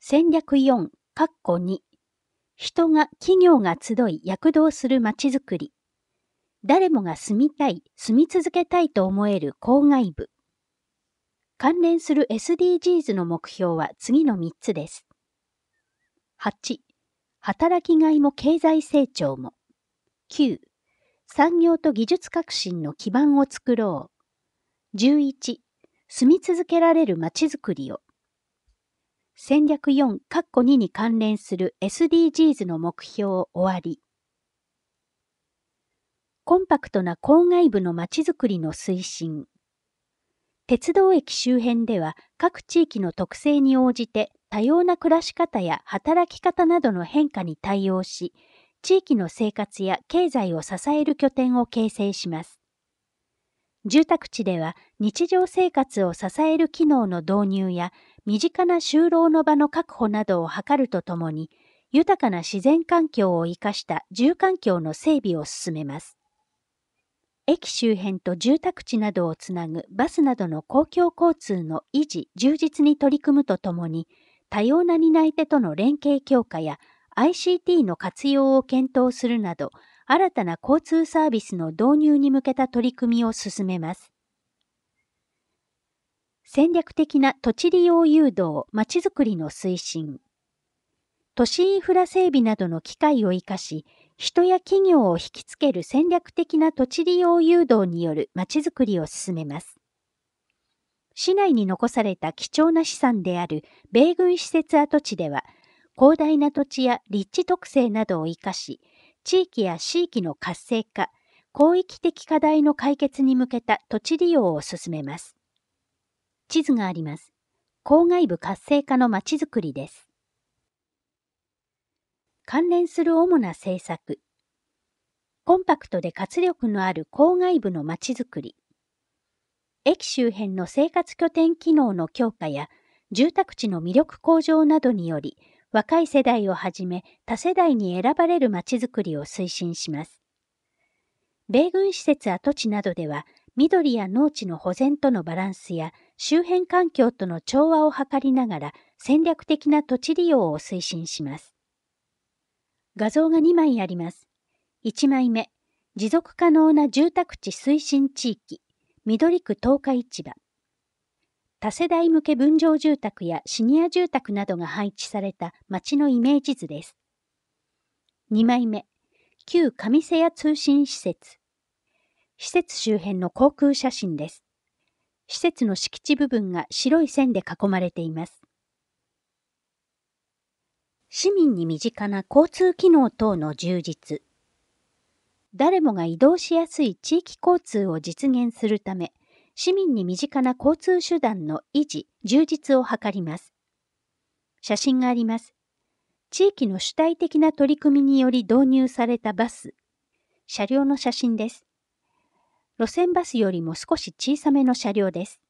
戦略4、2、人が企業が集い躍動するまちづくり。誰もが住みたい、住み続けたいと思える郊外部。関連する SDGs の目標は次の3つです。8、働きがいも経済成長も。9、産業と技術革新の基盤を作ろう。11、住み続けられるまちづくりを。戦略4、2に関連する SDGs の目標終わり。コンパクトな郊外部のまちづくりの推進。鉄道駅周辺では各地域の特性に応じて多様な暮らし方や働き方などの変化に対応し、地域の生活や経済を支える拠点を形成します。住宅地では日常生活を支える機能の導入や身近な就労の場の確保などを図るとともに、豊かな自然環境を生かした住環境の整備を進めます。駅周辺と住宅地などをつなぐバスなどの公共交通の維持・充実に取り組むとともに、多様な担い手との連携強化や ICT の活用を検討するなど、新たな交通サービスの導入に向けた取り組みを進めます。戦略的な土地利用誘導・まちづくりの推進。都市インフラ整備などの機会を生かし、人や企業を引きつける戦略的な土地利用誘導によるまちづくりを進めます。市内に残された貴重な資産である米軍施設跡地では、広大な土地や立地特性などを生かし、地域や地域の活性化、広域的課題の解決に向けた土地利用を進めます。地図があります。郊外部活性化のまちづくりです。関連する主な政策。コンパクトで活力のある郊外部のまちづくり。駅周辺の生活拠点機能の強化や住宅地の魅力向上などにより、若い世代をはじめ多世代に選ばれるまちづくりを推進します。米軍施設跡地などでは、緑や農地の保全とのバランスや周辺環境との調和を図りながら戦略的な土地利用を推進します。画像が2枚あります。1枚目、持続可能な住宅地推進地域、緑区十日市場。多世代向け分譲住宅やシニア住宅などが配置された街のイメージ図です。2枚目、旧上瀬谷通信施設。施設周辺の航空写真です。施設の敷地部分が白い線で囲まれています。市民に身近な交通機能等の充実。誰もが移動しやすい地域交通を実現するため、市民に身近な交通手段の維持・充実を図ります。写真があります。地域の主体的な取り組みにより導入されたバス。車両の写真です。路線バスよりも少し小さめの車両です。